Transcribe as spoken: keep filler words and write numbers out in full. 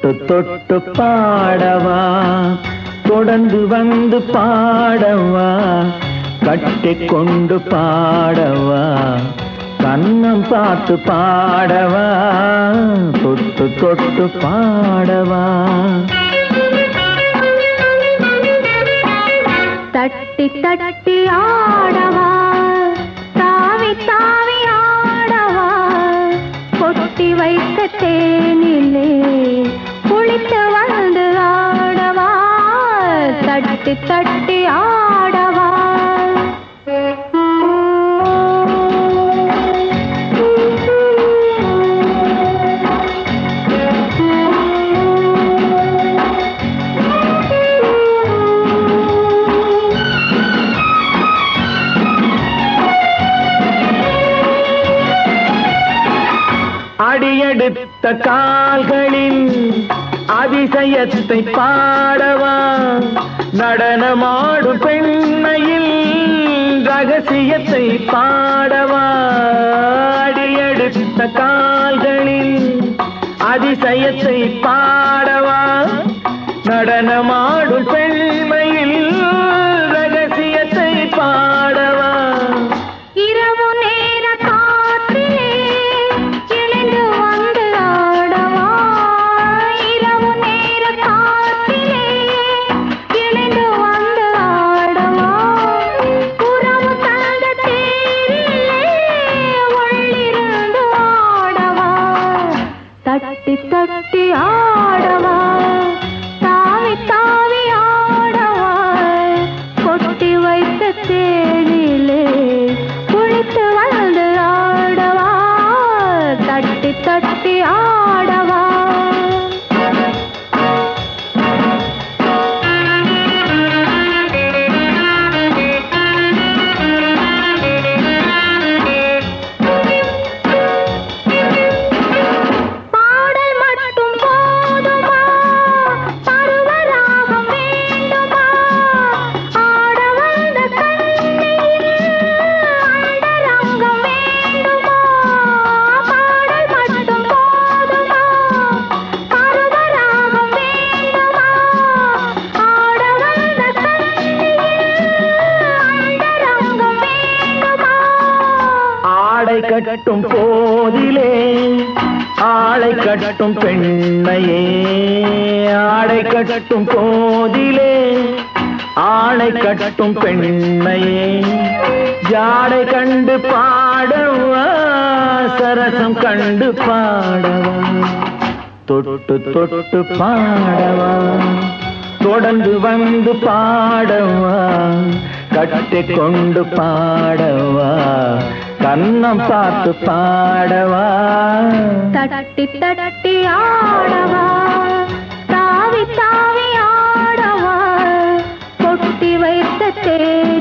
தொட்டு தொட்டு பாடவா, தொடர்ந்து வந்து பாடவா, கட்டி கொண்டு பாடவா, கண்ணம் பார்த்து பாடவா, தொட்டு தொட்டு பாடவா. தட்டி தட்டி ஆடவா, தாவி தாவி ஆடவா, கொட்டி வைத்த தேனிலே குளித்து வந்து ஆடவா, தட்டி தட்டி ஆடவா. அடியெடுத்த கால்களின் அதிசயத்தை பாடவா, நடனமாடும் பெண்மையில் ரகசியத்தை பாடவா. அடியெடுத்த கால்களின் அதிசயத்தை பாடவா, நடனமாடும் பெண்மையில் ரகசியத்தை பாடவா. இரவு நேர காற்றிலே எழுந்து வந்து ஆடவா, இரவு நேர காற்றிலே எழுந்து வந்து ஆடவா, உறவு தந்த தேரிலே உள்ளிருந்து ஆடவா, தட்டி தட்டி ஆடவா, தாவி தாவி ஆடவா, கொட்டி வைத்த தேனிலே குளித்து வந்து ஆடவா, தட்டி தட்டி ஆடவா. பாடல் மட்டும் போதுமா, பருவராகம் வேண்டுமா, ஆட வந்த கண்ணியில் அண்டரங்கம் வேண்டுமா. பாடல் மட்டும் போதுமா, பருவராகம் வேண்டுமா, ஆட வந்த கண்ணியில் அண்டரங்கம் வேண்டுமா. ஆடை கட்டும் போதிலே ஆளை கட்டும் பெண்ணையே, ஆடை கட்டும் போதிலே ஆளை கட்டும் பெண்ணையே, ஜாடை கண்டு பாடவா, சரசம் கண்டு பாடவா, தொட்டு தொட்டு பாடவா, தொடர்ந்து வந்து பாடவா, கட்டி கொண்டு பாடவா, கண்ணம் பார்த்து பாடவா. தட்டி தட்டி ஆடவா, தாவி தாவி ஆடவா, கொட்டி வைத்த தேன்